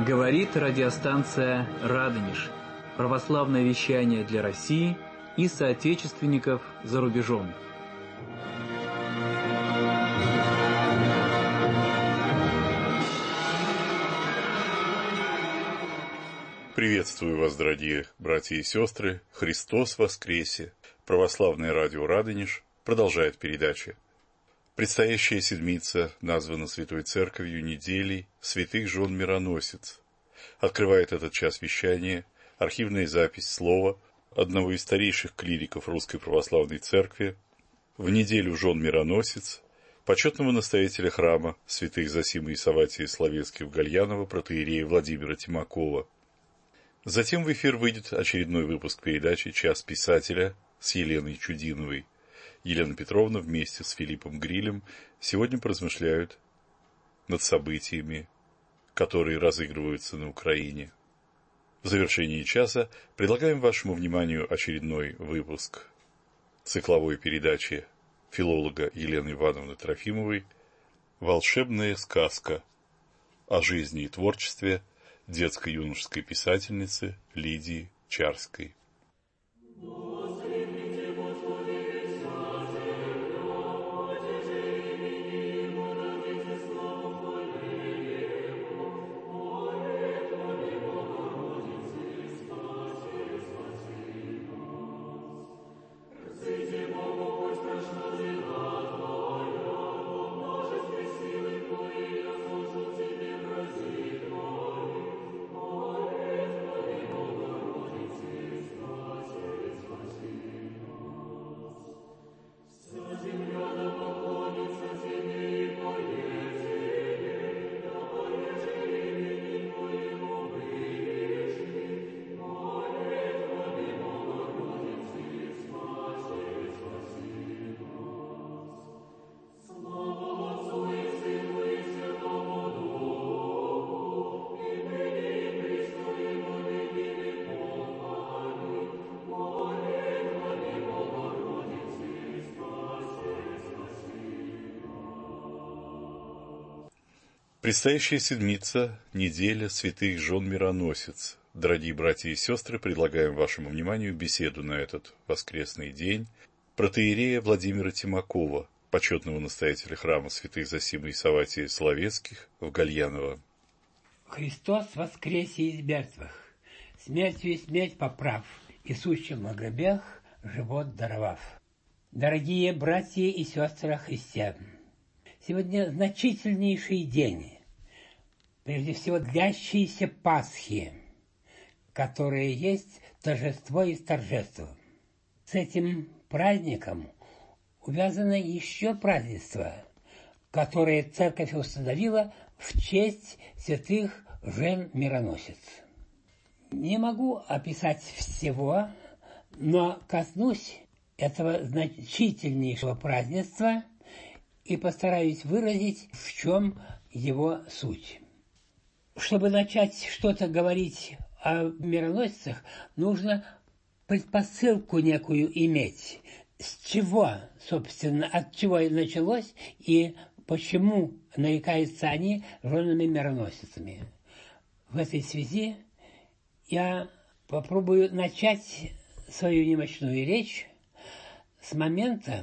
Говорит радиостанция «Радонеж». Православное вещание для России и соотечественников за рубежом. Приветствую вас, дорогие братья и сестры. Христос воскресе! Православное радио «Радонеж» продолжает передачи. Предстоящая седмица названа Святой Церковью неделей святых жен мироносиц. Открывает этот час вещания архивная запись слова одного из старейших клириков Русской Православной Церкви в неделю жен мироносиц, почетного настоятеля храма святых Зосимы и Савватия Словецких в Гальяново протоиерея Владимира Тимакова. Затем в эфир выйдет очередной выпуск передачи «Час писателя» с Еленой Чудиновой. Елена Петровна вместе с Филиппом Грилем сегодня поразмышляют над событиями, которые разыгрываются на Украине. В завершении часа предлагаем вашему вниманию очередной выпуск цикловой передачи филолога Елены Ивановны Трофимовой «Волшебная сказка» о жизни и творчестве детско-юношеской писательницы Лидии Чарской. Предстоящая седмица, неделя святых жен мироносиц. Дорогие братья и сестры, предлагаем вашему вниманию беседу на этот воскресный день протоиерея Владимира Тимакова, почетного настоятеля храма святых Зосимы и Савватия Словецких в Гальяново. Христос воскресе из мертвых, смертью смерть поправ, и сущим на гробах живот даровав. Дорогие братья и сестры Христе, сегодня значительнейший день, прежде всего длящиеся Пасхи, которые есть торжество из торжества. С этим праздником увязано еще празднество, которое Церковь установила в честь святых жен мироносиц. Не могу описать всего, но коснусь этого значительнейшего празднества и постараюсь выразить, в чем его суть. Чтобы начать что-то говорить о мироносицах, нужно предпосылку некую иметь. С чего, собственно, от чего началось и почему нарекаются они женами мироносицами. В этой связи я попробую начать свою немощную речь с момента,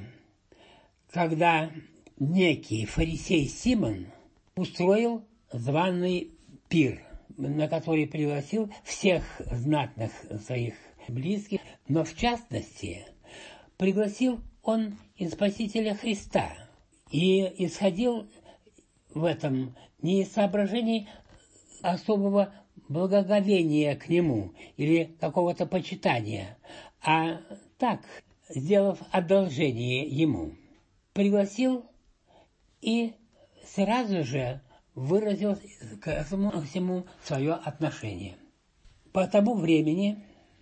когда некий фарисей Симон устроил званый пир, на который пригласил всех знатных своих близких, но в частности пригласил он и Спасителя Христа, и исходил в этом не из соображений особого благоговения к нему или какого-то почитания, а так, сделав одолжение ему, пригласил и сразу же выразил к этому всему свое отношение. По тому времени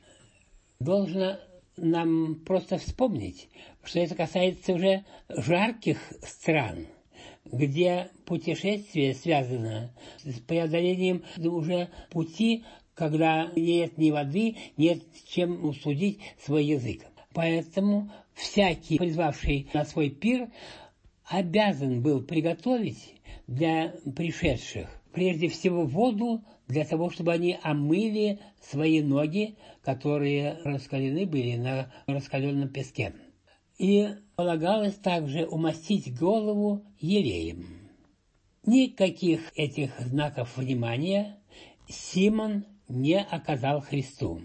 должно нам просто вспомнить, что это касается уже жарких стран, где путешествие связано с преодолением уже пути, когда нет ни воды, нет чем устудить свой язык. Поэтому всякий, призвавший на свой пир, обязан был приготовить для пришедших прежде всего воду для того, чтобы они омыли свои ноги, которые раскалены были на раскаленном песке. И полагалось также умастить голову елеем. Никаких этих знаков внимания Симон не оказал Христу.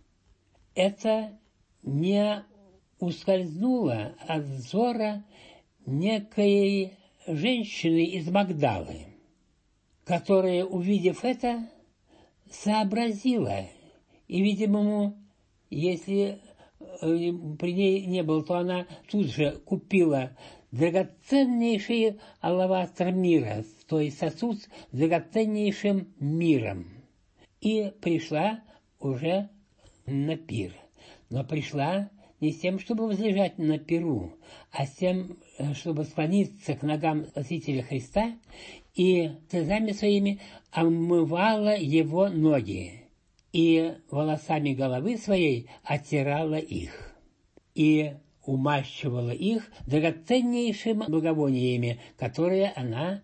Это не ускользнуло от взора некой женщины из Магдалы, которая, увидев это, сообразила, и, видимо, если при ней не было, то она тут же купила драгоценнейший алавастр мира, то есть сосуд с драгоценнейшим миром, и пришла уже на пир. Но пришла не с тем, чтобы возлежать на пиру, а с тем, чтобы склониться к ногам Спасителя Христа и слезами своими омывала его ноги, и волосами головы своей оттирала их, и умащивала их драгоценнейшими благовониями, которые она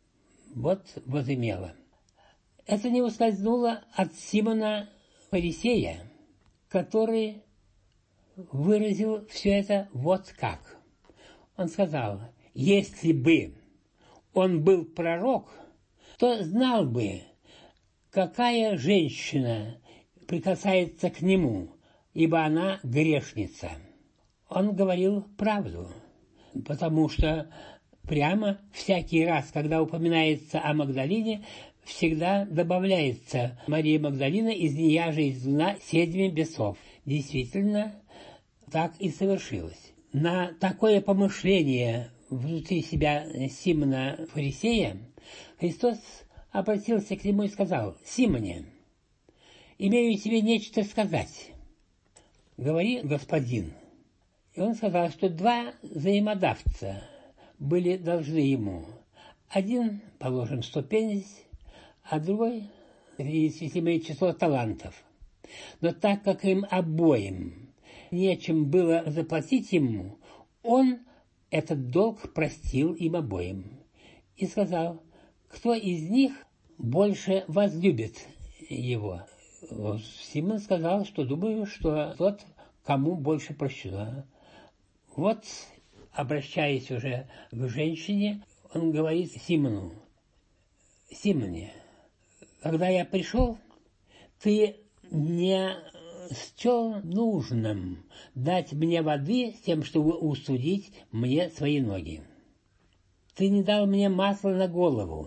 возымела. Это не ускользнуло от Симона Фарисея, который выразил все это вот как. Он сказал: если бы он был пророк, то знал бы, какая женщина прикасается к нему, ибо она грешница. Он говорил правду, потому что прямо всякий раз, когда упоминается о Магдалине, всегда добавляется Мария Магдалина, из нея же изгнана 7 бесов. Действительно, так и совершилось. На такое помышление внутри себя Симона Фарисея Христос обратился к нему и сказал: «Симоне, имею тебе нечто сказать. Говори, господин». И он сказал, что 2 взаимодавца были должны ему. Один, положим, 100 пенис, а другой, если имеет число талантов. Но так как им обоим нечем было заплатить ему, он этот долг простил им обоим. И сказал: кто из них больше возлюбит его? Симон сказал, что думаю, что тот, кому больше прощено. Вот, обращаясь уже к женщине, он говорит Симону: «Симоне, когда я пришел, ты не счел нужным дать мне воды с тем, чтобы устудить мне свои ноги. Ты не дал мне масла на голову.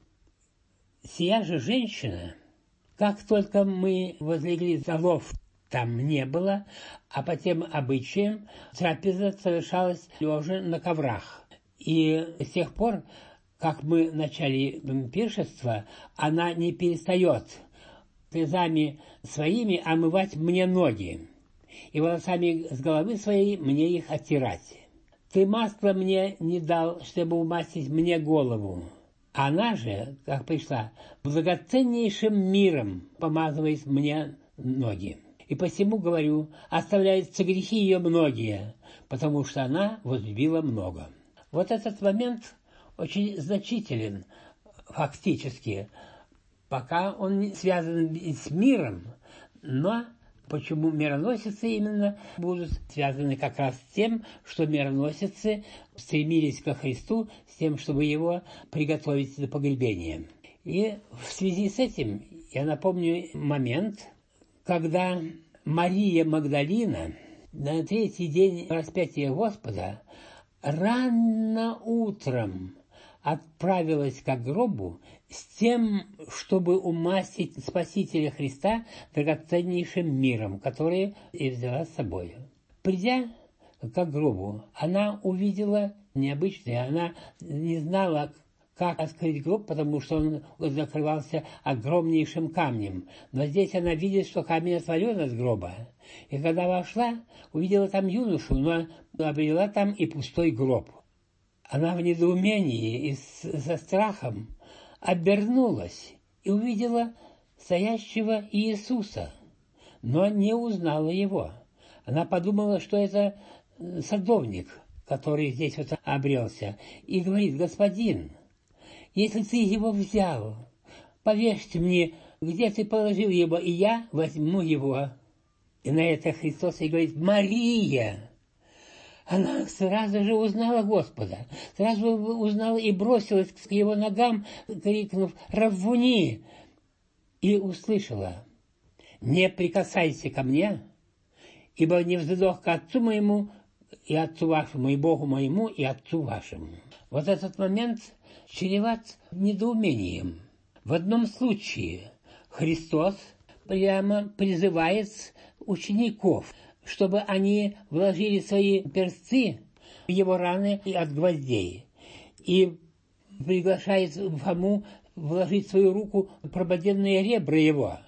Сия же женщина, как только мы возлегли за лов, там не было, а по тем обычаям трапеза совершалась лежа на коврах. И с тех пор, как мы начали пиршество, она не перестает слезами своими омывать мне ноги, и волосами с головы своей мне их оттирать. Ты масла мне не дал, чтобы умастить мне голову. Она же, как пришла, благоценнейшим миром помазывает мне ноги. И посему, говорю, оставляются грехи ее многие, потому что она возлюбила много». Вот этот момент очень значителен фактически, пока он не связан с миром, но почему мироносицы именно будут связаны как раз с тем, что мироносицы стремились ко Христу, с тем, чтобы его приготовить до погребения. И в связи с этим я напомню момент, когда Мария Магдалина на 3-й день распятия Господа рано утром отправилась к гробу с тем, чтобы умастить Спасителя Христа драгоценнейшим миром, который и взяла с собой. Придя к гробу, она увидела необычное, она не знала, как открыть гроб, потому что он закрывался огромнейшим камнем. Но здесь она видит, что камень отворен от гроба. И когда вошла, увидела там юношу, но обрела там и пустой гроб. Она в недоумении и со страхом обернулась и увидела стоящего Иисуса, но не узнала его. Она подумала, что это садовник, который здесь вот обрелся, и говорит: «Господин, если ты его взял, повешьте мне где ты положил его, и я возьму его. И на это Христос ей говорит: Мария! Она сразу же узнала Господа, сразу узнала и бросилась к его ногам, крикнув: «Раввуни!» И услышала: «Не прикасайся ко мне, ибо не взойдох к Отцу моему и Отцу вашему, и Богу моему, и Отцу вашему». Вот этот момент чреват недоумением. В одном случае Христос прямо призывает учеников, чтобы они вложили свои перстцы в его раны от гвоздей, и приглашает Фому вложить свою руку в прободенные ребра его.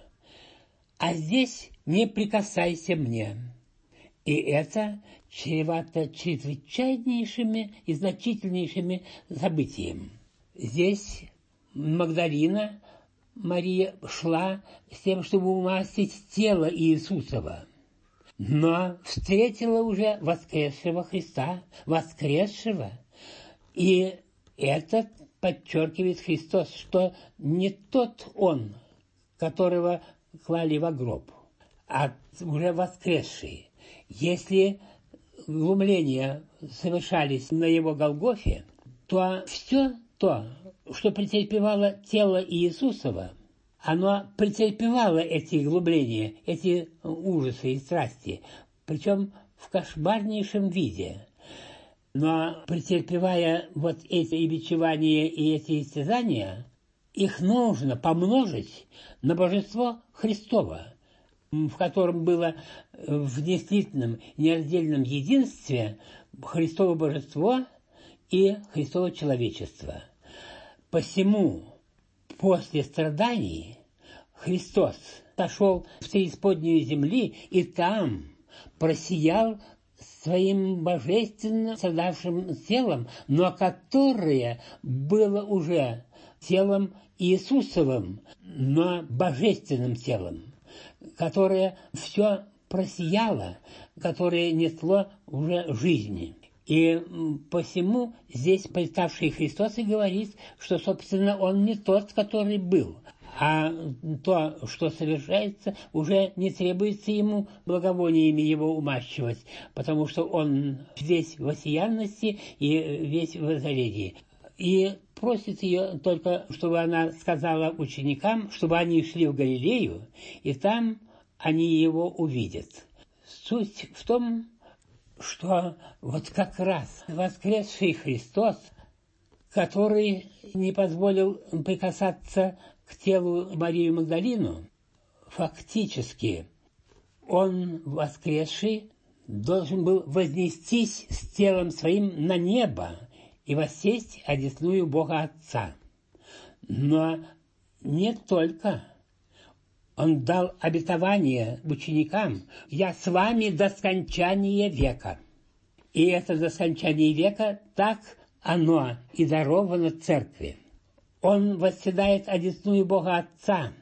А здесь: «Не прикасайся мне». И это чревато чрезвычайнейшими и значительнейшими событиями. Здесь Магдалина Мария шла с тем, чтобы умастить тело Иисусова, но встретила уже воскресшего Христа, воскресшего. И это подчеркивает Христос, что не тот Он, которого клали в гроб, а уже воскресший. Если глумления совершались на его Голгофе, то все то, что претерпевало тело Иисусова, оно претерпевало эти глумления, эти ужасы и страсти, причем в кошмарнейшем виде. Но претерпевая вот эти и бичевания, и эти истязания, их нужно помножить на божество Христово, в котором было в действительном нераздельном единстве Христово божество и Христово человечество. Посему после страданий Христос сошел в преисподнюю земли и там просиял своим божественным страдавшим телом, но которое было уже телом Иисусовым, но божественным телом, которое все просияло, которое несло уже жизни. И посему здесь представший Христос и говорит, что, собственно, Он не тот, который был, а то, что совершается, уже не требуется Ему благовониями Его умащивать, потому что Он весь в осиянности и весь в озарении. И просит ее только, чтобы она сказала ученикам, чтобы они шли в Галилею, и там они Его увидят. Суть в том, что вот как раз воскресший Христос, который не позволил прикасаться к телу Марию Магдалину, фактически Он, воскресший, должен был вознестись с телом своим на небо и воссесть одесную Бога Отца. Но не только. Он дал обетование ученикам: «Я с вами до скончания века». И это до скончания века так оно и даровано Церкви. Он восседает одесную Бога Отца,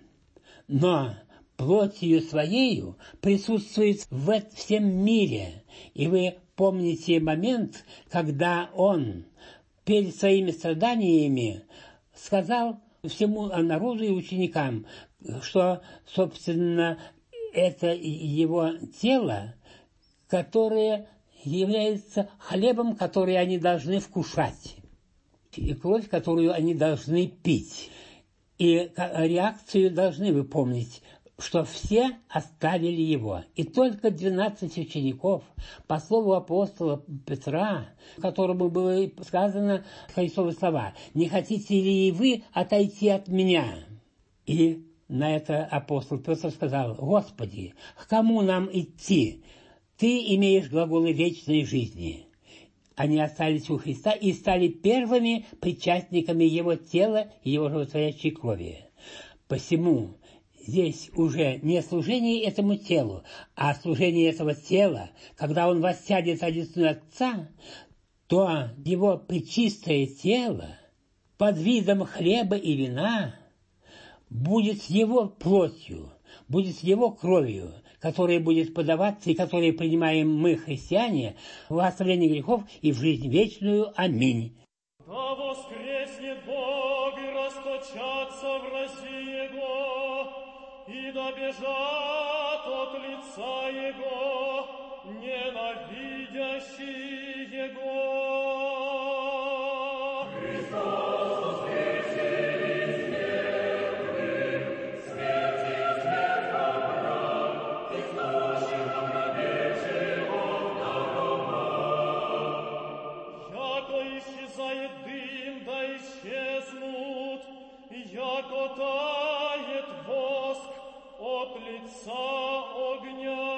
но плотью Своею присутствует в всем мире. И вы помните момент, когда Он перед своими страданиями сказал всему народу и ученикам, что, собственно, это его тело, которое является хлебом, который они должны вкушать, и кровь, которую они должны пить. И реакцию должны вы помнить, что все оставили его. И только 12 учеников, по слову апостола Петра, которому было сказано Христовы слова: «Не хотите ли и вы отойти от меня?» И на это апостол Петр сказал: «Господи, к кому нам идти? Ты имеешь глаголы вечной жизни». Они остались у Христа и стали первыми причастниками Его тела и Его животворящей крови. Посему здесь уже не служение этому телу, а служение этого тела, когда Он воссядет одесную Отца, то Его пречистое тело под видом хлеба и вина будет Его плотью, будет Его кровью, которая будет подаваться и которую принимаем мы, христиане, в оставление грехов и в жизнь вечную. Аминь. Да воскреснет Бог и расточатся в России Его, и да бежат от лица Его, ненавидящие Его. Исчезает дым, да исчезнут, яко тает воск от лица огня.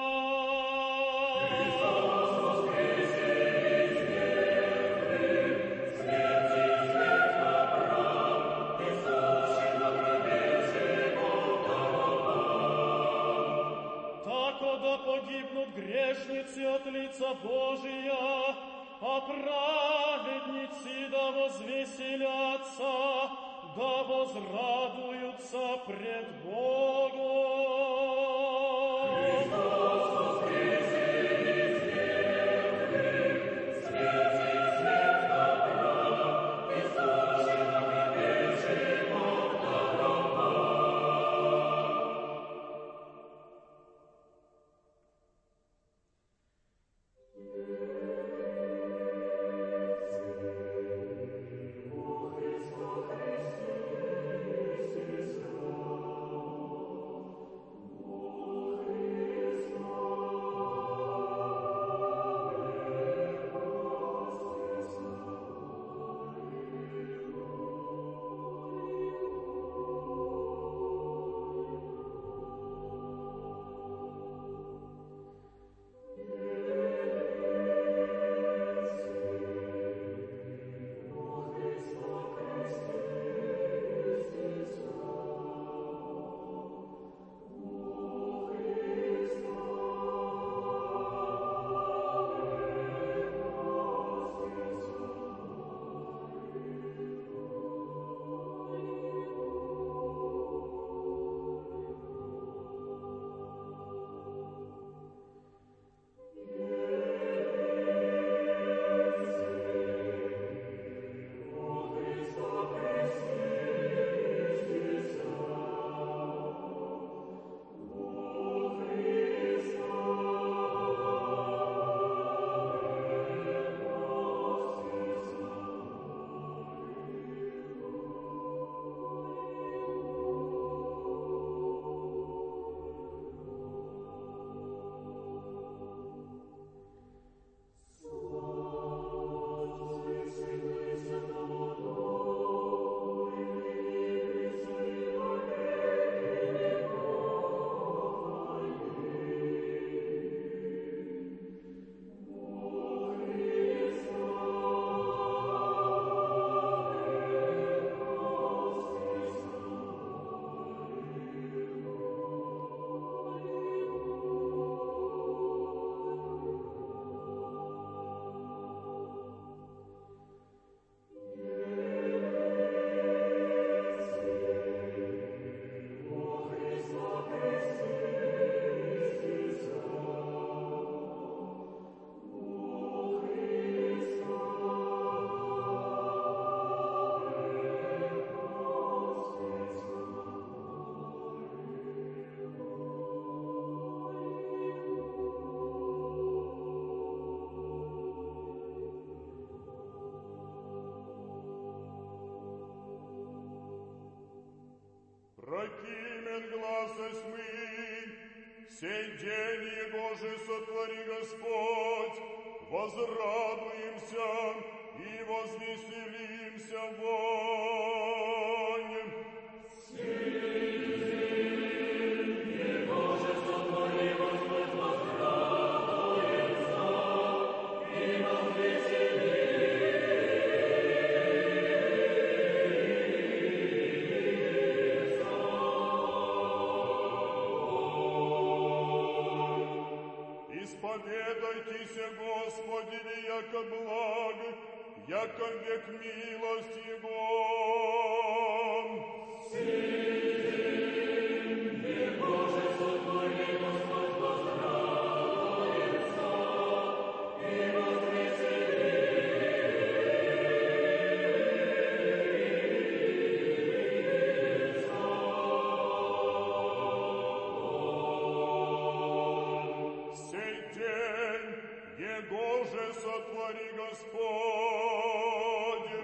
Христос воскресе из мертвых, смерти смерть побрал, и сущий во гробе живот даровал. Тако да погибнут грешницы от лица Божия, а праведницы да возвеселятся, да возрадуются пред Богом. Христос воскресе из мертвых, смерти смерть побрал, и сущий во гробе живот даровал. Прокимен гласость мы, сей день Его же сотвори Господь, возрадуемся и возвеселимся вонь. Сей день Его же сотвори Господь, возрадуемся и возвеселимся. Исповедайтеся Господи, яко благ, яко век милость Его. Сей день Боже сотвори Господь, возрадуемся и возвеселимся. Его же сотвори Господень.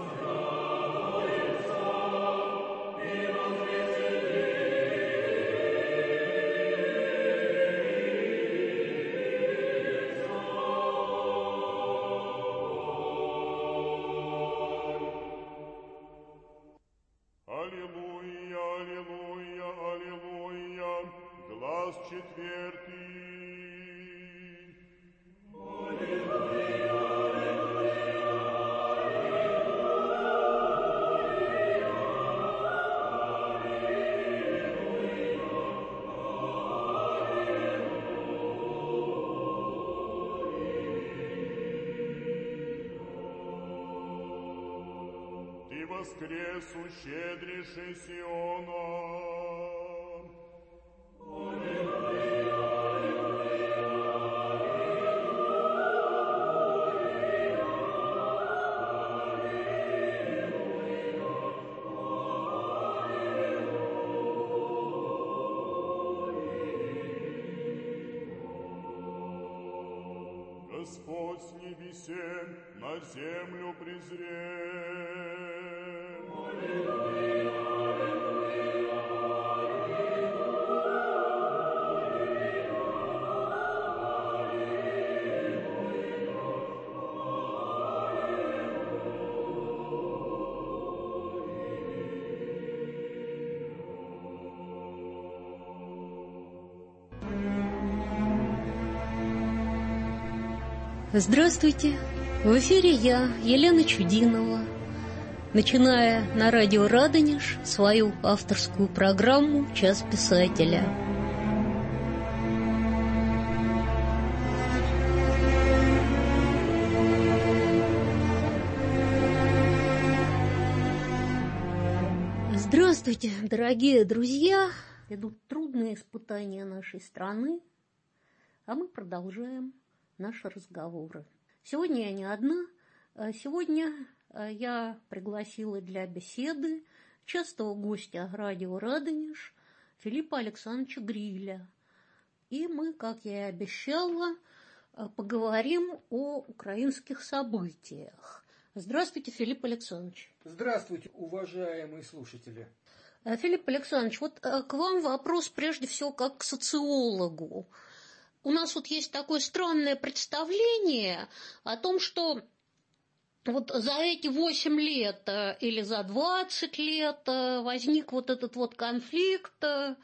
Аллилуйя, аллилуйя, аллилуйя. Глаз четвертый. Ты воскресу, щедрейший Сиона. Господь с небесен на землю презрен. Здравствуйте! В эфире я, Елена Чудинова, начиная на радио «Радонеж» свою авторскую программу «Час писателя». Здравствуйте, дорогие друзья! Идут трудные испытания нашей страны, а мы продолжаем наши разговоры. Сегодня я не одна. Сегодня я пригласила для беседы частого гостя радио «Радонеж» Филиппа Александровича Гриля. И мы, как я и обещала, поговорим о украинских событиях. Здравствуйте, Филипп Александрович. Здравствуйте, уважаемые слушатели. Филипп Александрович, вот к вам вопрос прежде всего как к социологу. У нас вот есть такое странное представление о том, что вот за эти 8 лет или за 20 лет возник вот этот вот конфликт,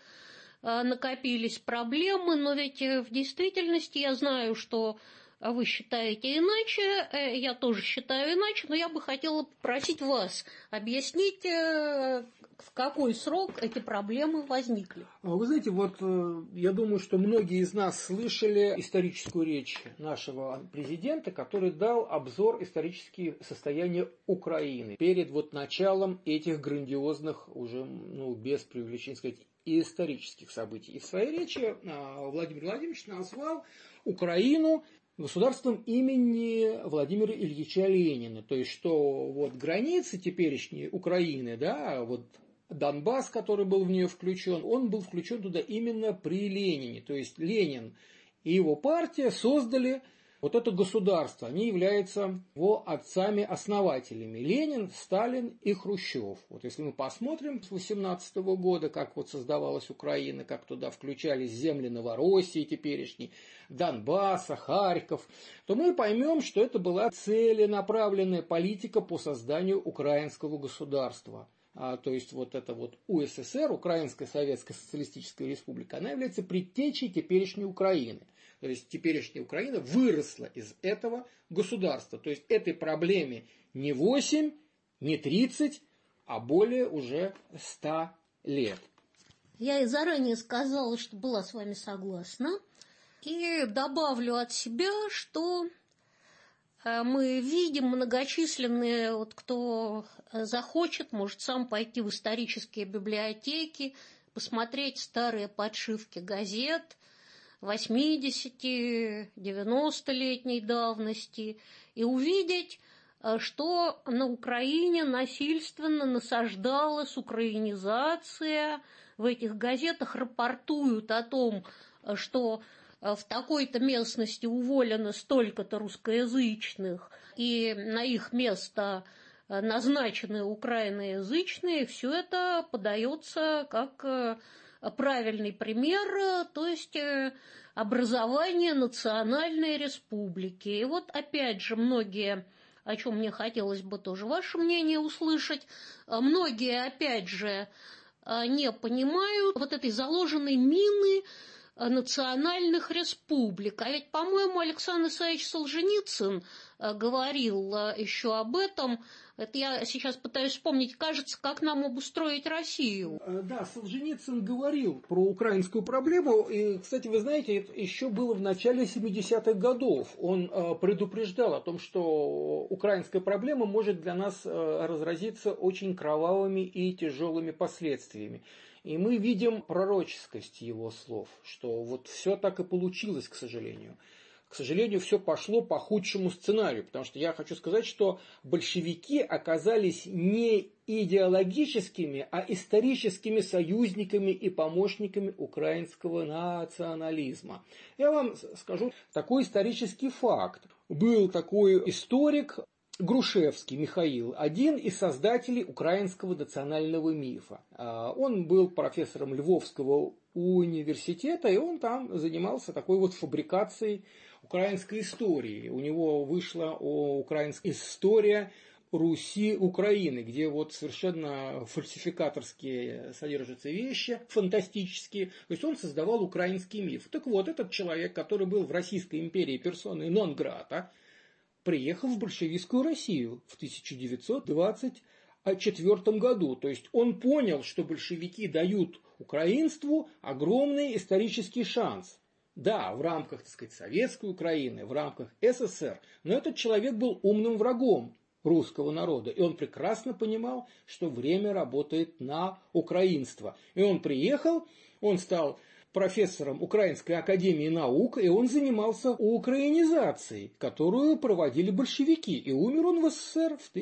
накопились проблемы, но ведь в действительности я знаю, что вы считаете иначе, я тоже считаю иначе, но я бы хотела попросить вас объяснить, в какой срок эти проблемы возникли. Вы знаете, вот я думаю, что многие из нас слышали историческую речь нашего президента, который дал обзор исторического состояния Украины перед вот началом этих грандиозных, уже без преувеличения сказать, исторических событий. И в своей речи Владимир Владимирович назвал Украину государством имени Владимира Ильича Ленина. То есть, что вот границы теперешней Украины, да, вот Донбасс, который был в нее включен, он был включен туда именно при Ленине. То есть, Ленин и его партия создали вот это государство. Они являются его отцами-основателями. Ленин, Сталин и Хрущев. Вот если мы посмотрим с 18 года, как вот создавалась Украина, как туда включались земли Новороссии теперешней, Донбасса, Харьков, то мы поймем, что это была целенаправленная политика по созданию украинского государства. То есть вот эта вот УССР, Украинская Советская Социалистическая Республика, она является предтечей теперешней Украины. То есть теперешняя Украина выросла из этого государства. То есть этой проблеме не 8, не 30, а более уже 100 лет. Я и заранее сказала, что была с вами согласна. И добавлю от себя, что мы видим многочисленные, вот кто захочет, может сам пойти в исторические библиотеки, посмотреть старые подшивки газет 80-90-летней давности и увидеть, что на Украине насильственно насаждалась украинизация. В этих газетах рапортуют о том, что в такой-то местности уволено столько-то русскоязычных, и на их место назначены украиноязычные, все это подается как правильный пример, то есть образование национальной республики. И вот опять же многие, о чем мне хотелось бы тоже ваше мнение услышать, многие опять же не понимают вот этой заложенной мины национальных республик. А ведь, по-моему, Александр Исаевич Солженицын говорил еще об этом. Это я сейчас пытаюсь вспомнить, кажется, как нам обустроить Россию. Да, Солженицын говорил про украинскую проблему. И, кстати, вы знаете, это еще было в начале 70-х годов. Он предупреждал о том, что украинская проблема может для нас разразиться очень кровавыми и тяжелыми последствиями. И мы видим пророческость его слов, что вот все так и получилось, к сожалению. К сожалению, все пошло по худшему сценарию, потому что я хочу сказать, что большевики оказались не идеологическими, а историческими союзниками и помощниками украинского национализма. Я вам скажу такой исторический факт. Был такой историк Грушевский Михаил, один из создателей украинского национального мифа. Он был профессором Львовского университета, и он там занимался такой вот фабрикацией украинской истории. У него вышла украинская история Руси Украины, где вот совершенно фальсификаторские содержатся вещи, фантастические. То есть он создавал украинский миф. Так вот, этот человек, который был в Российской империи персоной нон-грата, приехал в большевистскую Россию в 1924 году. То есть он понял, что большевики дают украинству огромный исторический шанс. Да, в рамках, так сказать, советской Украины, в рамках СССР. Но этот человек был умным врагом русского народа. И он прекрасно понимал, что время работает на украинство. И он приехал, он стал профессором Украинской академии наук, и он занимался украинизацией, которую проводили большевики. И умер он в СССР в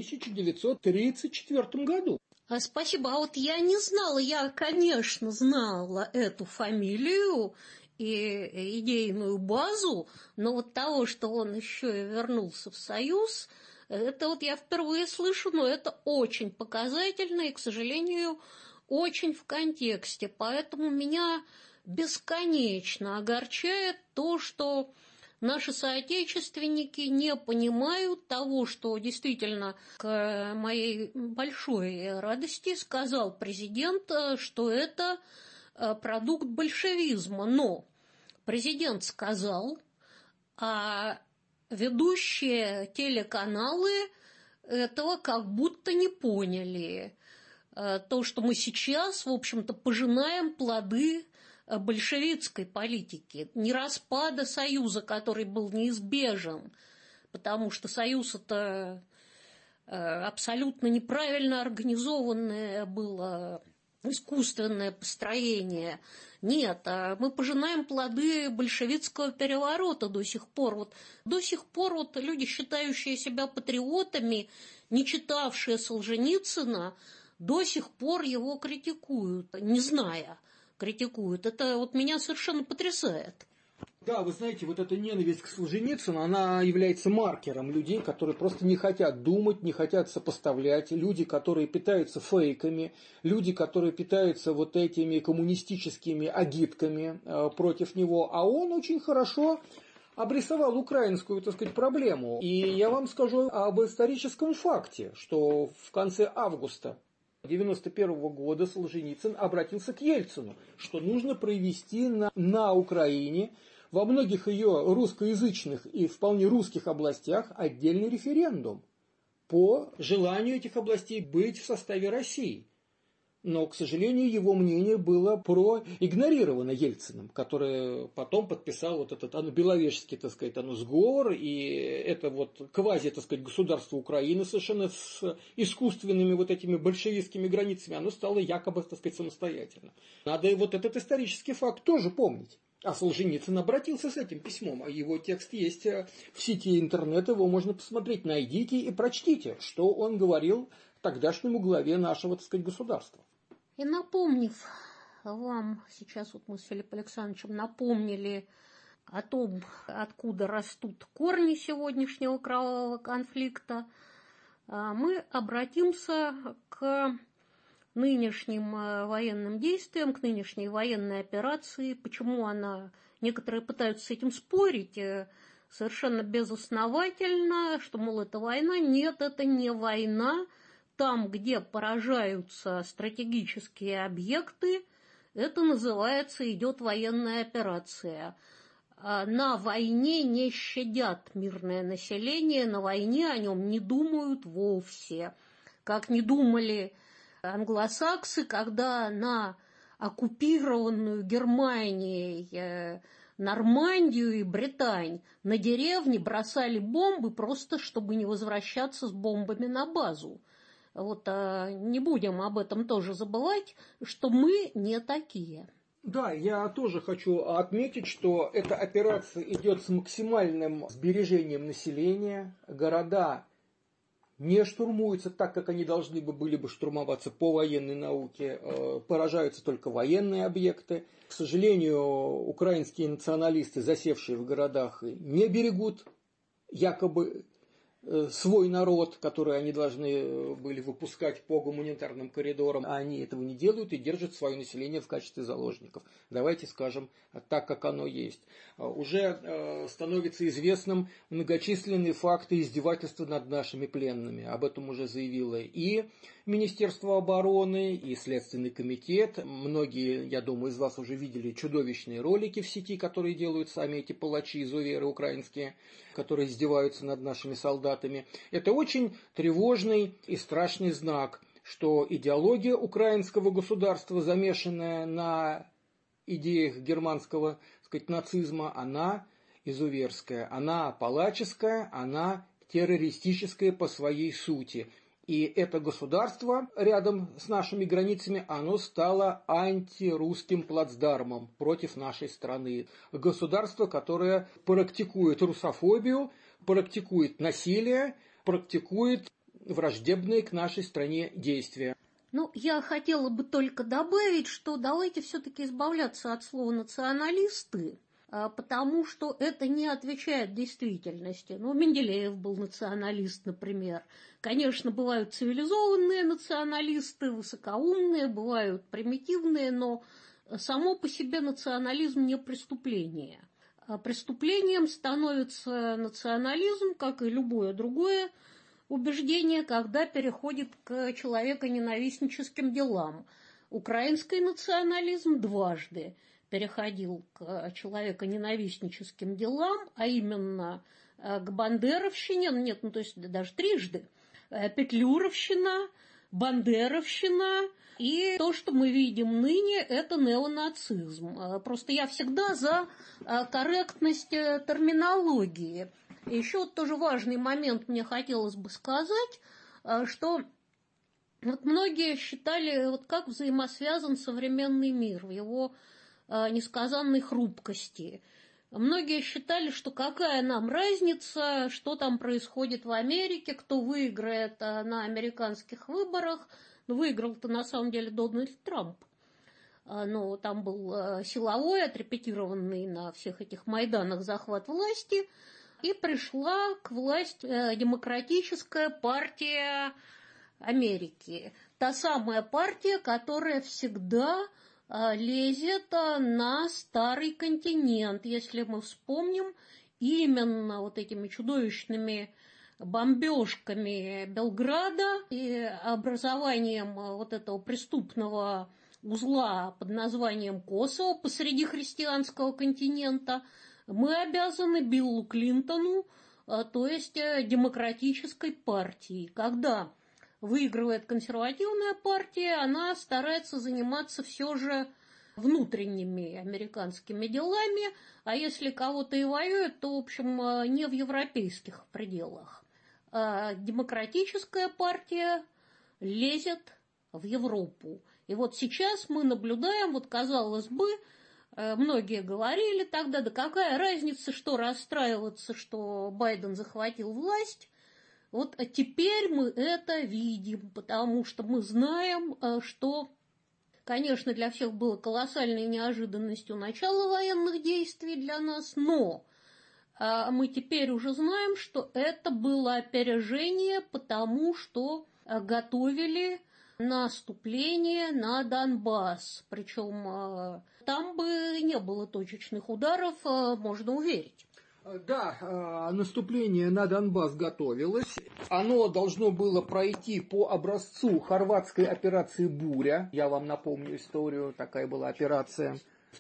1934 году. Спасибо. А вот я не знала, я, конечно, знала эту фамилию и идейную базу, но вот того, что он еще и вернулся в Союз, это вот я впервые слышу, но это очень показательно и, к сожалению, очень в контексте. Поэтому меня бесконечно огорчает то, что наши соотечественники не понимают того, что действительно, к моей большой радости, сказал президент, что это продукт большевизма. Но президент сказал, а ведущие телеканалы этого как будто не поняли. То, что мы сейчас, в общем-то, пожинаем плоды большевистской политики, не распада Союза, который был неизбежен, потому что Союз это абсолютно неправильно организованное было искусственное построение. Нет, мы пожинаем плоды большевистского переворота до сих пор. Вот, до сих пор вот люди, считающие себя патриотами, не читавшие Солженицына, до сих пор его критикуют, не зная, критикуют. Это вот меня совершенно потрясает. Да, вы знаете, вот эта ненависть к Солженицыну, она является маркером людей, которые просто не хотят думать, не хотят сопоставлять, люди, которые питаются фейками, люди, которые питаются вот этими коммунистическими агитками против него, а он очень хорошо обрисовал украинскую, так сказать, проблему. И я вам скажу об историческом факте, что в конце августа 1991 года Солженицын обратился к Ельцину, что нужно провести на Украине во многих ее русскоязычных и вполне русских областях отдельный референдум по желанию этих областей быть в составе России. Но, к сожалению, его мнение было проигнорировано Ельциным, который потом подписал вот этот Беловежский, так сказать, сговор, и это вот квази, так сказать, государство Украины совершенно с искусственными вот этими большевистскими границами, оно стало якобы, так сказать, самостоятельно. Надо и вот этот исторический факт тоже помнить. А Солженицын обратился с этим письмом, а его текст есть в сети интернет, его можно посмотреть, найдите и прочтите, что он говорил тогдашнему главе нашего, так сказать, государства. И напомнив вам, сейчас вот мы с Филиппом Александровичем напомнили о том, откуда растут корни сегодняшнего кровавого конфликта, мы обратимся к нынешним военным действиям, к нынешней военной операции. Почему она... Некоторые пытаются с этим спорить совершенно безосновательно, что, мол, это война. Нет, это не война. Там, где поражаются стратегические объекты, это называется, идет военная операция. На войне не щадят мирное население, на войне о нем не думают вовсе. Как не думали англосаксы, когда на оккупированную Германией Нормандию и Британь на деревни бросали бомбы просто, чтобы не возвращаться с бомбами на базу. Вот не будем об этом тоже забывать, что мы не такие. Да, я тоже хочу отметить, что эта операция идет с максимальным сбережением населения. Города не штурмуются так, как они должны были бы штурмоваться по военной науке. Поражаются только военные объекты. К сожалению, украинские националисты, засевшие в городах, не берегут якобы свой народ, который они должны были выпускать по гуманитарным коридорам, а они этого не делают и держат свое население в качестве заложников. Давайте скажем так, как оно есть. Уже становится известным многочисленные факты издевательства над нашими пленными. Об этом уже заявило и Министерство обороны, и Следственный комитет. Многие, я думаю, из вас уже видели чудовищные ролики в сети, которые делают сами эти палачи, изуверы украинские, которые издеваются над нашими солдатами. Это очень тревожный и страшный знак, что идеология украинского государства, замешанная на идеях германского, так сказать, нацизма, она изуверская, она палаческая, она террористическая по своей сути. И это государство рядом с нашими границами, оно стало антирусским плацдармом против нашей страны. Государство, которое практикует русофобию, практикует насилие, практикует враждебные к нашей стране действия. Ну, я хотела бы только добавить, что давайте все-таки избавляться от слова «националисты», потому что это не отвечает действительности. Ну, Менделеев был националист, например. Конечно, бывают цивилизованные националисты, высокоумные, бывают примитивные, но само по себе национализм не преступление. Преступлением становится национализм, как и любое другое убеждение, когда переходит к человеконенавистническим делам. Украинский национализм дважды переходил к человеконенавистническим делам, а именно к бандеровщине, то есть даже трижды. Петлюровщина, бандеровщина и то, что мы видим ныне, это неонацизм. Просто я всегда за корректность терминологии. И еще тоже важный момент мне хотелось бы сказать, что вот многие считали, вот как взаимосвязан современный мир в его несказанной хрупкости. Многие считали, что какая нам разница, что там происходит в Америке, кто выиграет на американских выборах. Выиграл-то на самом деле Дональд Трамп. Но там был силовой, отрепетированный на всех этих майданах захват власти. И пришла к власти Демократическая партия Америки. Та самая партия, которая всегда лезет на старый континент. Если мы вспомним, именно вот этими чудовищными бомбежками Белграда и образованием вот этого преступного узла под названием Косово посреди христианского континента, мы обязаны Биллу Клинтону, то есть Демократической партии. Когда выигрывает консервативная партия, она старается заниматься все же внутренними американскими делами, а если кого-то и воюет, то, в общем, не в европейских пределах. Демократическая партия лезет в Европу. И вот сейчас мы наблюдаем, вот казалось бы, многие говорили тогда, да какая разница, что расстраиваться, что Байден захватил власть. Вот теперь мы это видим, потому что мы знаем, что конечно, для всех было колоссальной неожиданностью начало военных действий для нас, но мы теперь уже знаем, что это было опережение, потому что готовили наступление на Донбасс. Причем там бы не было точечных ударов, можно уверить. Да, наступление на Донбасс готовилось. Оно должно было пройти по образцу хорватской операции «Буря». Я вам напомню историю, такая была операция в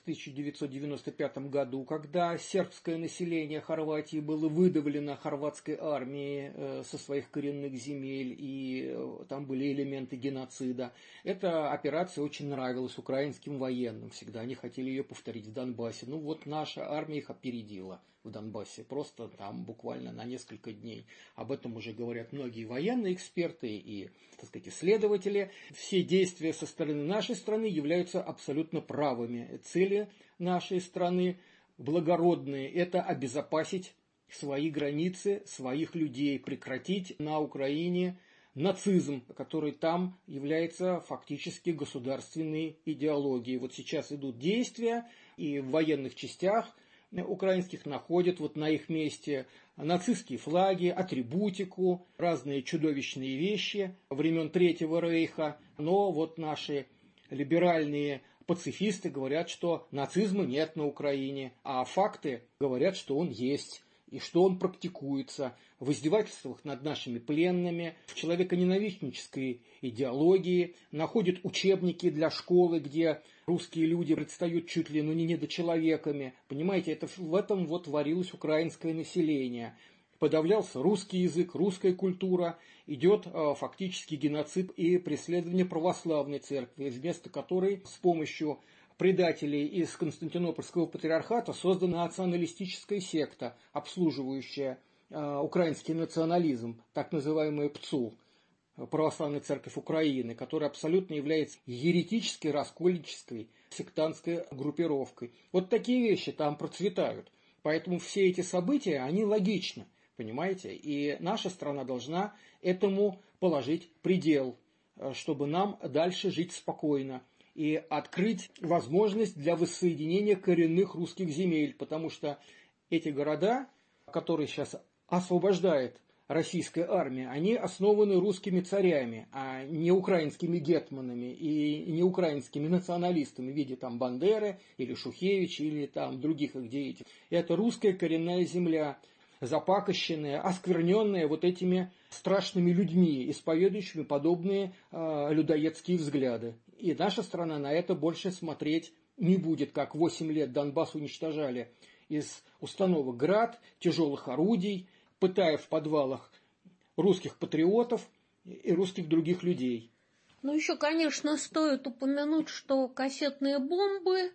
1995 году, когда сербское население Хорватии было выдавлено хорватской армией со своих коренных земель, и там были элементы геноцида. Эта операция очень нравилась украинским военным всегда, они хотели ее повторить в Донбассе. Ну вот наша армия их опередила в Донбассе, просто там буквально на несколько дней. Об этом уже говорят многие военные эксперты и, так сказать, исследователи. Все действия со стороны нашей страны являются абсолютно правыми. Цели нашей страны благородные – это обезопасить свои границы, своих людей, прекратить на Украине нацизм, который там является фактически государственной идеологией. Вот сейчас идут действия, и в военных частях украинских находят вот на их месте нацистские флаги, атрибутику, разные чудовищные вещи времен Третьего Рейха. Но вот наши либеральные пацифисты говорят, что нацизма нет на Украине, а факты говорят, что он есть и что он практикуется в издевательствах над нашими пленными, в человеконенавистнической идеологии, находят учебники для школы, где русские люди предстают чуть ли не недочеловеками. Понимаете, в этом вот варилось украинское население. Подавлялся русский язык, русская культура, идет фактически геноцид и преследование православной церкви, вместо которой с помощью предателей из Константинопольского патриархата создана националистическая секта, обслуживающая украинский национализм, так называемая ПЦУ, Православная Церковь Украины, которая абсолютно является еретической, раскольнической, сектантской группировкой. Вот такие вещи там процветают. Поэтому все эти события, они логичны, понимаете? И наша страна должна этому положить предел, чтобы нам дальше жить спокойно и открыть возможность для воссоединения коренных русских земель, потому что эти города, которые сейчас освобождает российская армия, они основаны русскими царями, а не украинскими гетманами и не украинскими националистами в виде там Бандеры или Шухевича или там других их деятелей. Это русская коренная земля, запакощенная, оскверненная вот этими страшными людьми, исповедующими подобные людоедские взгляды. И наша страна на это больше смотреть не будет, как 8 лет Донбасс уничтожали из установок «Град», тяжелых орудий, пытая в подвалах русских патриотов и русских других людей. Ну, еще, конечно, стоит упомянуть, что кассетные бомбы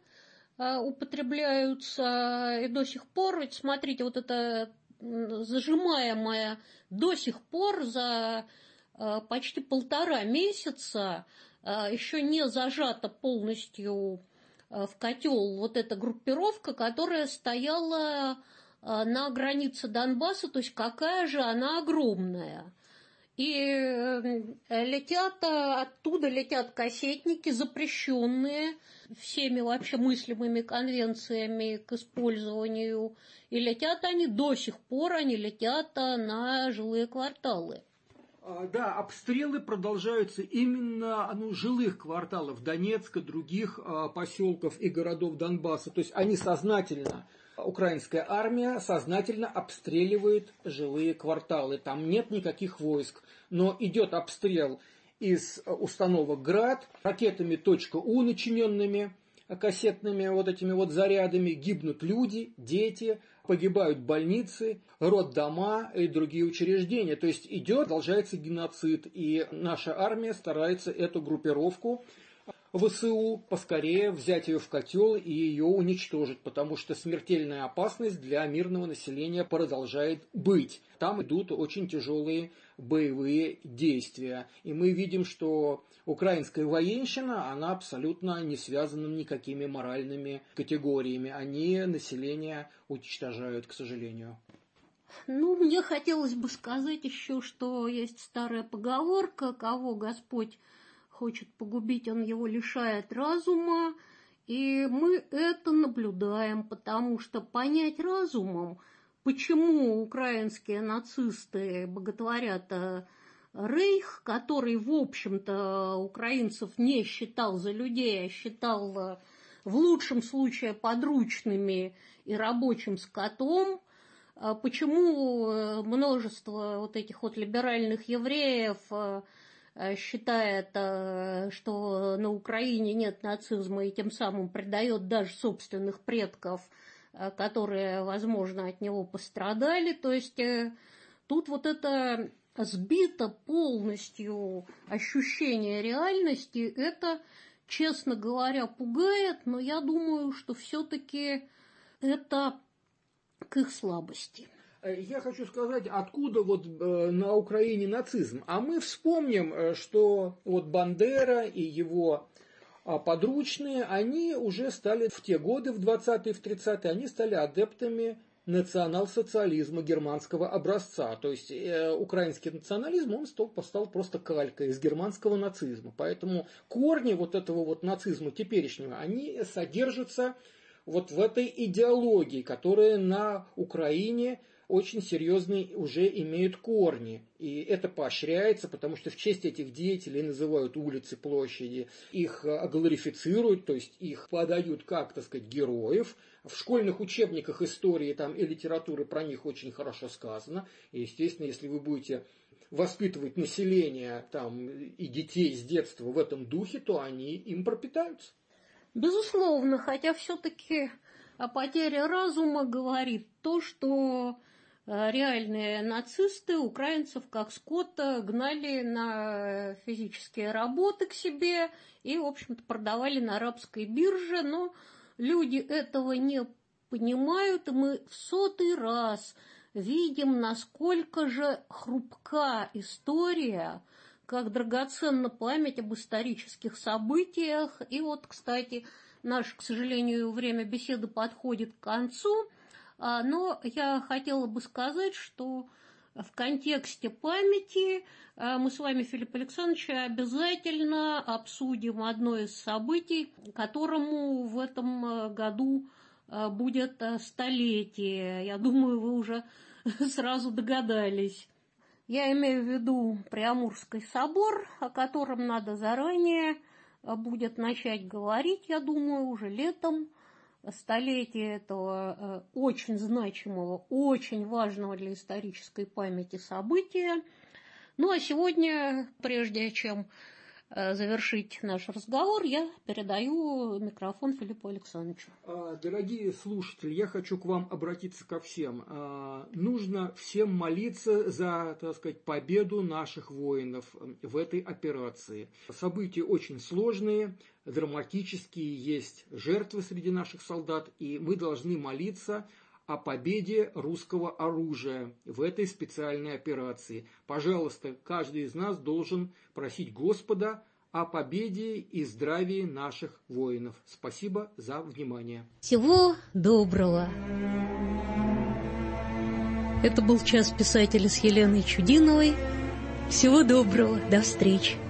употребляются и до сих пор. Ведь смотрите, вот это зажимаемое до сих пор за почти 1,5 месяца еще не зажата полностью в котел вот эта группировка, которая стояла на границе Донбасса, то есть какая же она огромная. И оттуда летят кассетники, запрещенные всеми вообще мыслимыми конвенциями к использованию. И летят они до сих пор, они летят на жилые кварталы. Да, обстрелы продолжаются именно жилых кварталов Донецка, других поселков и городов Донбасса. То есть они сознательно, украинская армия сознательно обстреливает жилые кварталы. Там нет никаких войск, но идет обстрел из установок «Град» ракетами .У, начиненными кассетными вот этими вот зарядами, гибнут люди, дети, погибают больницы, роддома и другие учреждения. То есть продолжается геноцид, и наша армия старается эту группировку ВСУ поскорее взять ее в котел и ее уничтожить, потому что смертельная опасность для мирного населения продолжает быть. Там идут очень тяжелые боевые действия. И мы видим, что украинская военщина, она абсолютно не связана никакими моральными категориями. Они население уничтожают, к сожалению. Ну, мне хотелось бы сказать еще, что есть старая поговорка: кого Господь хочет погубить, он его лишает разума, и мы это наблюдаем, потому что понять разумом, почему украинские нацисты боготворят Рейх, который, в общем-то, украинцев не считал за людей, а считал в лучшем случае подручными и рабочим скотом, почему множество вот этих вот либеральных евреев считает, что на Украине нет нацизма и тем самым предает даже собственных предков, которые, возможно, от него пострадали. То есть тут вот это сбито полностью ощущение реальности, это, честно говоря, пугает, но я думаю, что все-таки это к их слабости. Я хочу сказать, откуда вот на Украине нацизм. А мы вспомним, что вот Бандера и его подручные, они уже стали в те годы, в 20-е, в 30-е, они стали адептами национал-социализма германского образца. То есть украинский национализм, он стал просто калькой из германского нацизма. Поэтому корни вот этого вот нацизма теперешнего, они содержатся вот в этой идеологии, которая на Украине очень серьезные уже имеют корни. И это поощряется, потому что в честь этих деятелей называют улицы, площади, их глорифицируют, то есть их подают как, так сказать, героев. В школьных учебниках истории там, и литературы про них очень хорошо сказано. И, естественно, если вы будете воспитывать население там, и детей с детства в этом духе, то они им пропитаются. Безусловно, хотя все-таки о потере разума говорит то, что реальные нацисты украинцев как скота гнали на физические работы к себе и, в общем-то, продавали на арабской бирже, но люди этого не понимают, и мы в 100-й раз видим, насколько же хрупка история, как драгоценна память об исторических событиях. И вот, кстати, наше, к сожалению, время беседы подходит к концу, но я хотела бы сказать, что в контексте памяти мы с вами, Филипп Александрович, обязательно обсудим одно из событий, которому в этом году будет столетие. Я думаю, вы уже сразу догадались. Я имею в виду Преамурский собор, о котором надо заранее будет начать говорить, я думаю, уже летом. Столетие этого очень значимого, очень важного для исторической памяти события. Ну а сегодня, прежде чем завершить наш разговор, я передаю микрофон Филиппу Александровичу. Дорогие слушатели, я хочу к вам обратиться ко всем. Нужно всем молиться за, так сказать, победу наших воинов в этой операции. События очень сложные, драматические, есть жертвы среди наших солдат, и мы должны молиться о победе русского оружия в этой специальной операции. Пожалуйста, каждый из нас должен просить Господа о победе и здравии наших воинов. Спасибо за внимание. Всего доброго. Это был «Час писателя» с Еленой Чудиновой. Всего доброго. До встречи.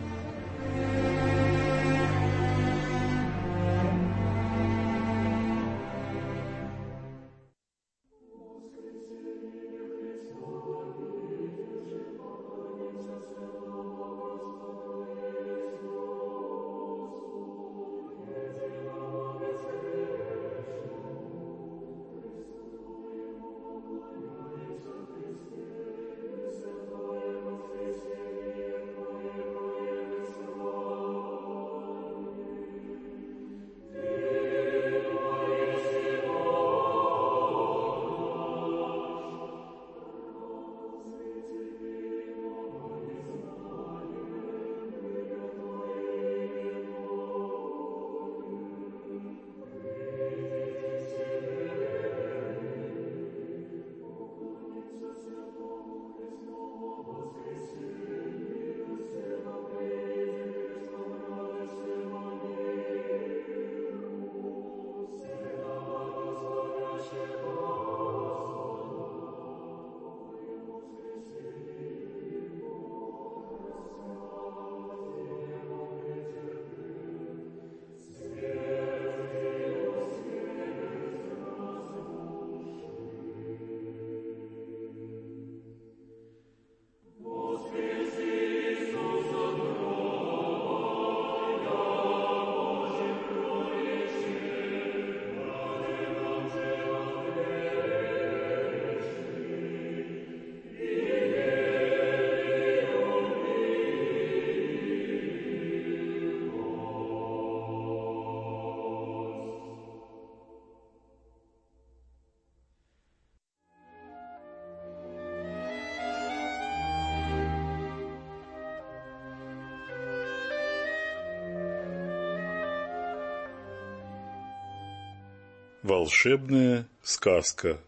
Волшебная сказка.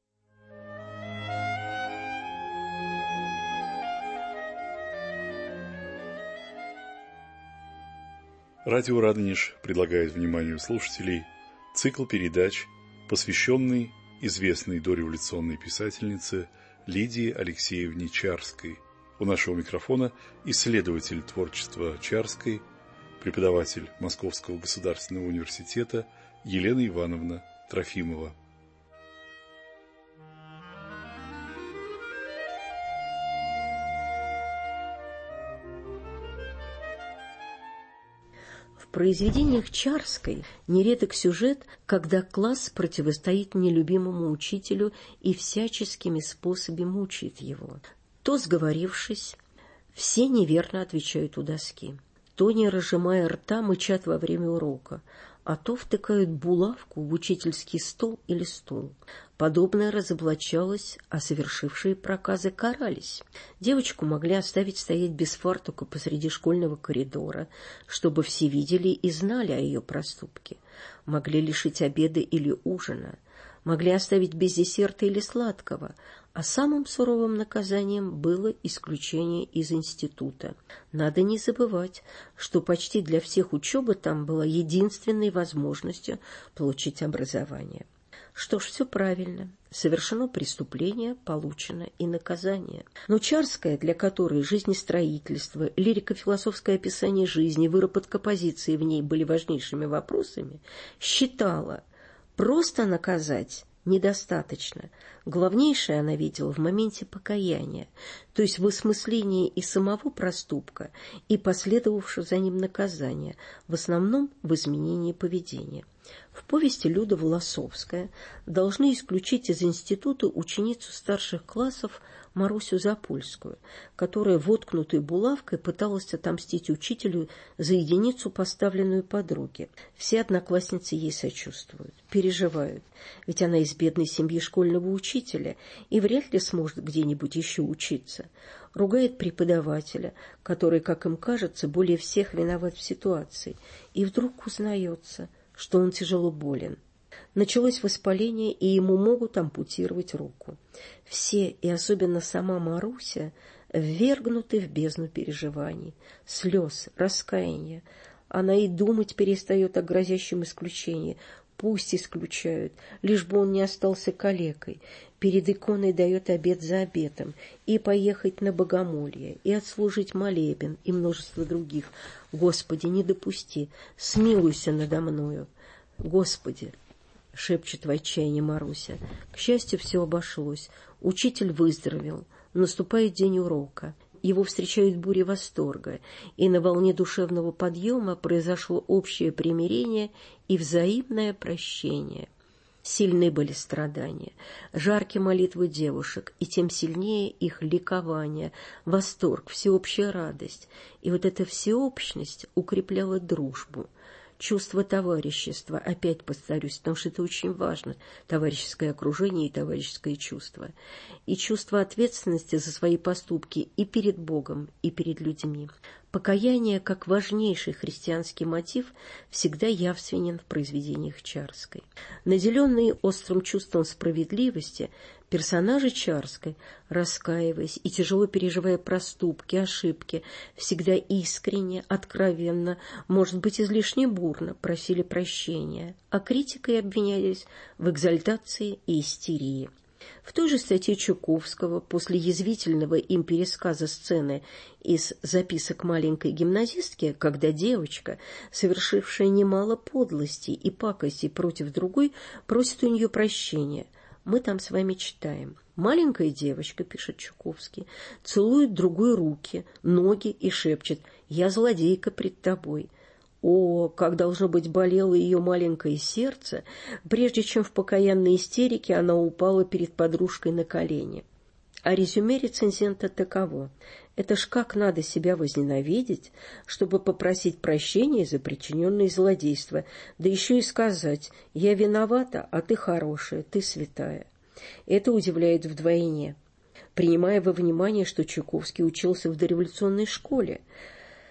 Радио Радонеж предлагает вниманию слушателей цикл передач, посвященный известной дореволюционной писательнице Лидии Алексеевне Чарской. У нашего микрофона исследователь творчества Чарской, преподаватель Московского государственного университета Елена Ивановна Трофимова. В произведениях Чарской нередок сюжет, когда класс противостоит нелюбимому учителю и всяческими способами мучает его. То, сговорившись, все неверно отвечают у доски, то, не разжимая рта, мычат во время урока, а то втыкают булавку в учительский стол или стул. Подобное разоблачалось, а совершившие проказы карались. Девочку могли оставить стоять без фартука посреди школьного коридора, чтобы все видели и знали о ее проступке. Могли лишить обеда или ужина, могли оставить без десерта или сладкого, а самым суровым наказанием было исключение из института. Надо не забывать, что почти для всех учеба там была единственной возможностью получить образование. Что ж, все правильно. Совершено преступление, получено и наказание. Но Чарская, для которой жизнестроительство, лирико-философское описание жизни, выработка позиции в ней были важнейшими вопросами, считала, просто наказать недостаточно. Главнейшее она видела в моменте покаяния, то есть в осмыслении и самого проступка, и последовавшего за ним наказания, в основном в изменении поведения. В повести Люда Волосовская должны исключить из института ученицу старших классов Марусю Запольскую, которая воткнутой булавкой пыталась отомстить учителю за единицу, поставленную подруге. Все одноклассницы ей сочувствуют, переживают, ведь она из бедной семьи школьного учителя и вряд ли сможет где-нибудь еще учиться. Ругает преподавателя, который, как им кажется, более всех виноват в ситуации, и вдруг узнается, что он тяжело болен. Началось воспаление, и ему могут ампутировать руку. Все, и особенно сама Маруся, ввергнуты в бездну переживаний, слез, раскаяния. Она и думать перестает о грозящем исключении. Пусть исключают, лишь бы он не остался калекой. Перед иконой дает обет за обетом, и поехать на богомолье, и отслужить молебен, и множество других. Господи, не допусти, смилуйся надо мною. Господи, шепчет в отчаянии Маруся. К счастью, все обошлось. Учитель выздоровел. Наступает день урока. Его встречают бури восторга, и на волне душевного подъема произошло общее примирение и взаимное прощение. Сильны были страдания, жаркие молитвы девушек, и тем сильнее их ликование, восторг, всеобщая радость. И вот эта всеобщность укрепляла дружбу. Чувство товарищества, опять повторюсь, потому что это очень важно, товарищеское окружение и товарищеское чувство. И чувство ответственности за свои поступки и перед Богом, и перед людьми. Покаяние, как важнейший христианский мотив, всегда явственен в произведениях Чарской. Наделенные острым чувством справедливости, персонажи Чарской, раскаиваясь и тяжело переживая проступки, ошибки, всегда искренне, откровенно, может быть, излишне бурно просили прощения, а критикой обвинялись в экзальтации и истерии. В той же статье Чуковского после язвительного им пересказа сцены из записок маленькой гимназистки, когда девочка, совершившая немало подлостей и пакостей против другой, просит у нее прощения, мы там с вами читаем. Маленькая девочка, пишет Чуковский, целует другой руки, ноги и шепчет: «Я злодейка пред тобой». О, как, должно быть, болело ее маленькое сердце, прежде чем в покаянной истерике она упала перед подружкой на колени. А резюме рецензента таково: это ж как надо себя возненавидеть, чтобы попросить прощения за причиненные злодейства, да еще и сказать: «Я виновата, а ты хорошая, ты святая». Это удивляет вдвойне, принимая во внимание, что Чуковский учился в дореволюционной школе.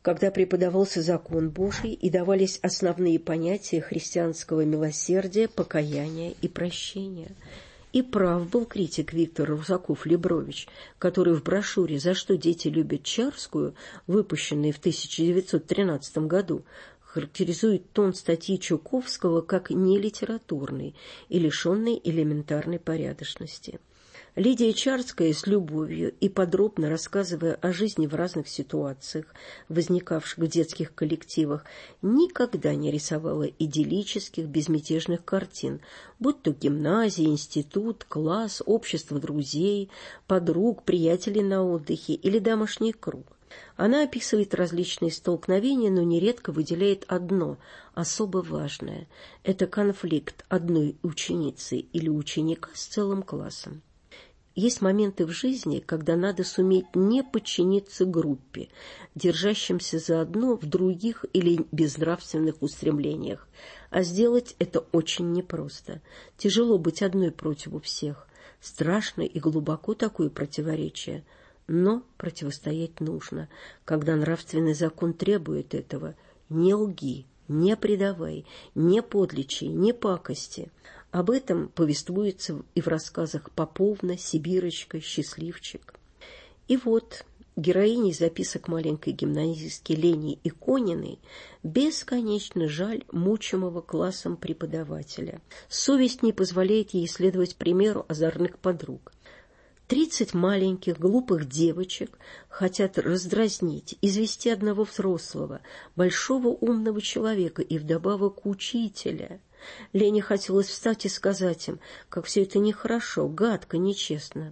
когда преподавался закон Божий и давались основные понятия христианского милосердия, покаяния и прощения. И прав был критик Виктор Русаков-Лебрович, который в брошюре «За что дети любят Чарскую», выпущенной в 1913 году, характеризует тон статьи Чуковского как нелитературный и лишенный элементарной порядочности. Лидия Чарская с любовью и подробно рассказывая о жизни в разных ситуациях, возникавших в детских коллективах, никогда не рисовала идиллических, безмятежных картин, будь то гимназия, институт, класс, общество друзей, подруг, приятелей на отдыхе или домашний круг. Она описывает различные столкновения, но нередко выделяет одно, особо важное. Это конфликт одной ученицы или ученика с целым классом. Есть моменты в жизни, когда надо суметь не подчиниться группе, держащимся заодно в других или безнравственных устремлениях, а сделать это очень непросто. Тяжело быть одной против всех. Страшно и глубоко такое противоречие. Но противостоять нужно, когда нравственный закон требует этого. Не лги, не предавай, не подличи, не пакости. Об этом повествуется и в рассказах Поповна, Сибирочка, Счастливчик. И вот героине записок маленькой гимназистки Лени Икониной бесконечно жаль мучимого классом преподавателя. Совесть не позволяет ей следовать примеру озорных подруг. 30 маленьких глупых девочек хотят раздразнить, извести одного взрослого, большого умного человека и вдобавок учителя. Лене хотелось встать и сказать им, как все это нехорошо, гадко, нечестно.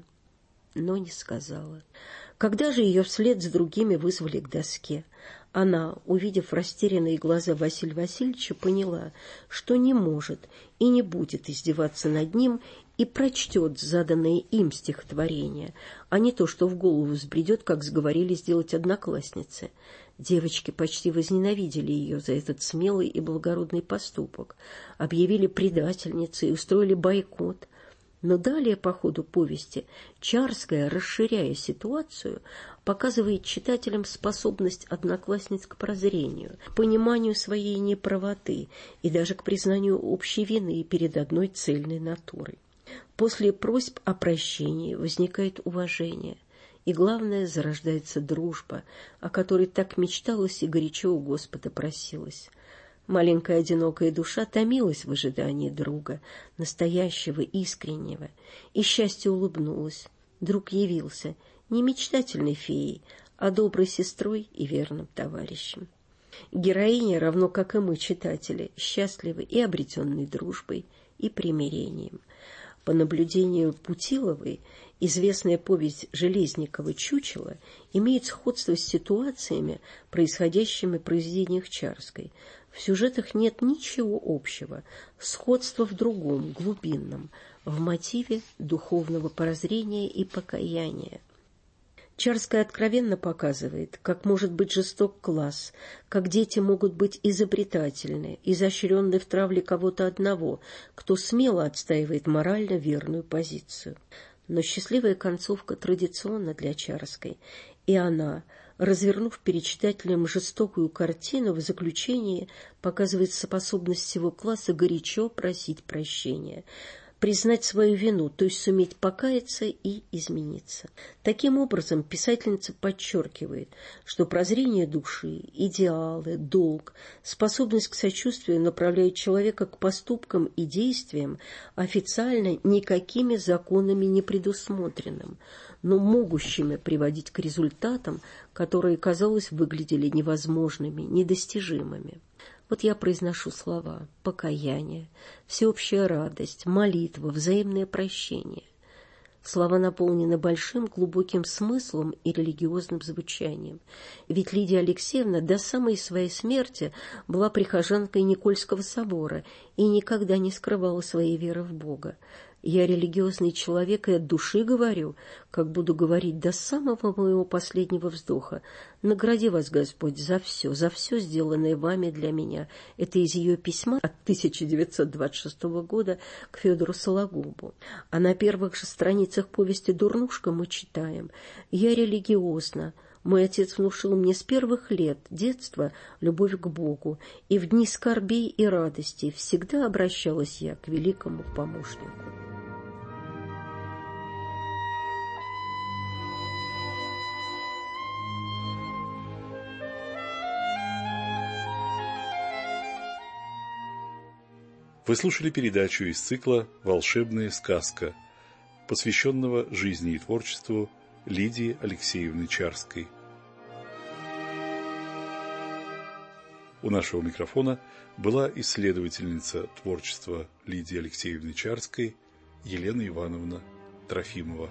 Но не сказала. Когда же ее вслед с другими вызвали к доске, она, увидев растерянные глаза Василия Васильевича, поняла, что не может и не будет издеваться над ним и прочтет заданное им стихотворение, а не то, что в голову взбредет, как сговорились сделать одноклассницы. Девочки почти возненавидели ее за этот смелый и благородный поступок, объявили предательницей и устроили бойкот. Но далее по ходу повести Чарская, расширяя ситуацию, показывает читателям способность одноклассниц к прозрению, к пониманию своей неправоты и даже к признанию общей вины перед одной цельной натурой. После просьб о прощении возникает уважение, и, главное, зарождается дружба, о которой так мечталось и горячо у Господа просилось. Маленькая одинокая душа томилась в ожидании друга, настоящего, искреннего, и счастье улыбнулось. Друг явился не мечтательной феей, а доброй сестрой и верным товарищем. Героиня, равно как и мы, читатели, счастливы и обретенной дружбой, и примирением. По наблюдению Путиловой, известная повесть Железникова «Чучело» имеет сходство с ситуациями, происходящими в произведениях Чарской. В сюжетах нет ничего общего, сходство в другом, глубинном, в мотиве духовного прозрения и покаяния. Чарская откровенно показывает, как может быть жесток класс, как дети могут быть изобретательны, изощренны в травле кого-то одного, кто смело отстаивает морально верную позицию. Но счастливая концовка традиционна для Чарской, и она, развернув перед читателем жестокую картину, в заключении показывает способность всего класса горячо просить прощения, признать свою вину, то есть суметь покаяться и измениться. Таким образом, писательница подчеркивает, что прозрение души, идеалы, долг, способность к сочувствию направляют человека к поступкам и действиям, официально никакими законами не предусмотренным, но могущими приводить к результатам, которые, казалось, выглядели невозможными, недостижимыми. Вот я произношу слова: покаяние, всеобщая радость, молитва, взаимное прощение. Слова наполнены большим глубоким смыслом и религиозным звучанием. Ведь Лидия Алексеевна до самой своей смерти была прихожанкой Никольского собора и никогда не скрывала своей веры в Бога. Я религиозный человек и от души говорю, как буду говорить до самого моего последнего вздоха. Награди вас, Господь, за все сделанное вами для меня. Это из ее письма от 1926 года к Федору Сологубу. А на первых же страницах повести «Дурнушка» мы читаем: «Я религиозна, Мой отец внушил мне с первых лет детства любовь к Богу, и в дни скорбей и радостей всегда обращалась я к великому помощнику. Вы слушали передачу из цикла «Волшебная сказка», посвященного жизни и творчеству Лидии Алексеевны Чарской. У нашего микрофона была исследовательница творчества Лидии Алексеевны Чарской Елена Ивановна Трофимова.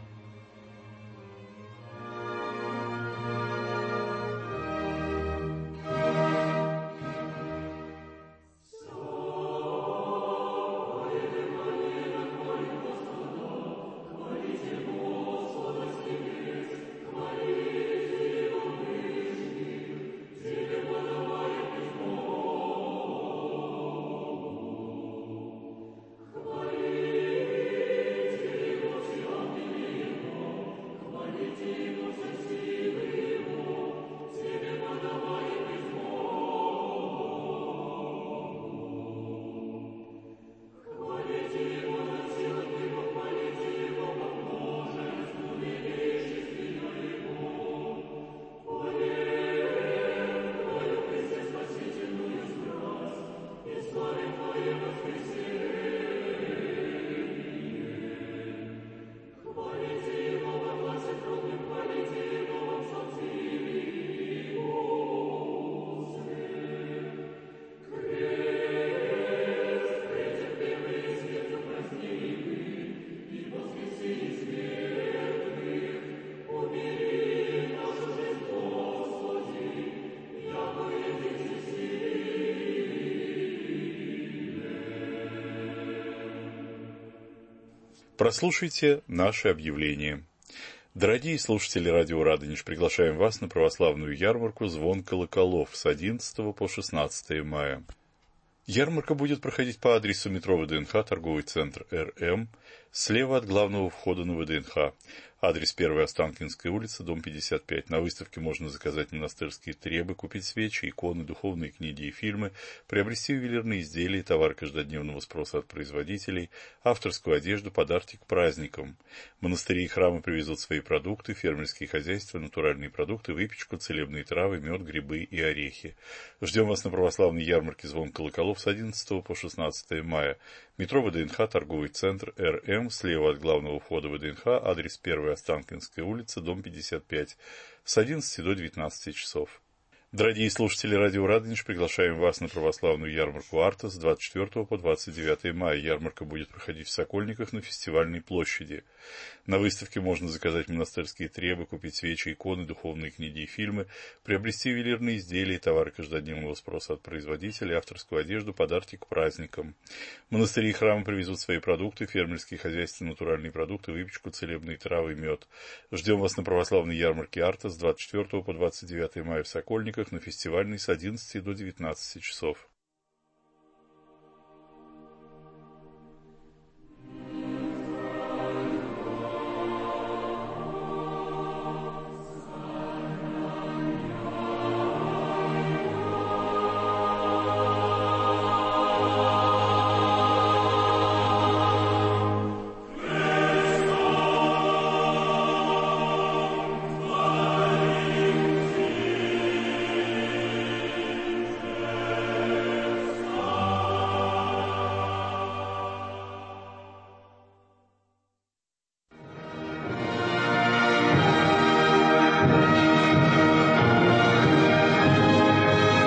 Прослушайте наше объявление. Дорогие слушатели радио «Радонеж», приглашаем вас на православную ярмарку «Звон колоколов» с 11 по 16 мая. Ярмарка будет проходить по адресу метро ВДНХ, торговый центр РМ, слева от главного входа на ВДНХ. Адрес 1 Останкинская улица, дом 55. На выставке можно заказать монастырские требы, купить свечи, иконы, духовные книги и фильмы, приобрести ювелирные изделия, товар каждодневного спроса от производителей, авторскую одежду, подарки к праздникам. Монастыри и храмы привезут свои продукты, фермерские хозяйства, натуральные продукты, выпечку, целебные травы, мед, грибы и орехи. Ждем вас на православной ярмарке «Звон колоколов» с 11 по 16 мая. Метро ВДНХ, торговый центр РМ, слева от главного входа ВДНХ, адрес 1 Останкинская улица, дом 55, с 11 до 19 часов. Дорогие слушатели радио «Радонеж», приглашаем вас на православную ярмарку «Арта» с 24 по 29 мая. Ярмарка будет проходить в Сокольниках на Фестивальной площади. На выставке можно заказать монастырские требы, купить свечи, иконы, духовные книги и фильмы, приобрести ювелирные изделия, товары каждодневного спроса от производителей, авторскую одежду, подарки к праздникам. Монастыри и храмы привезут свои продукты, фермерские хозяйства, натуральные продукты, выпечку, целебные травы, мед. Ждем вас на православной ярмарке «Арта» с 24 по 29 мая в Сокольниках на Фестивальной с 11 до 19 часов.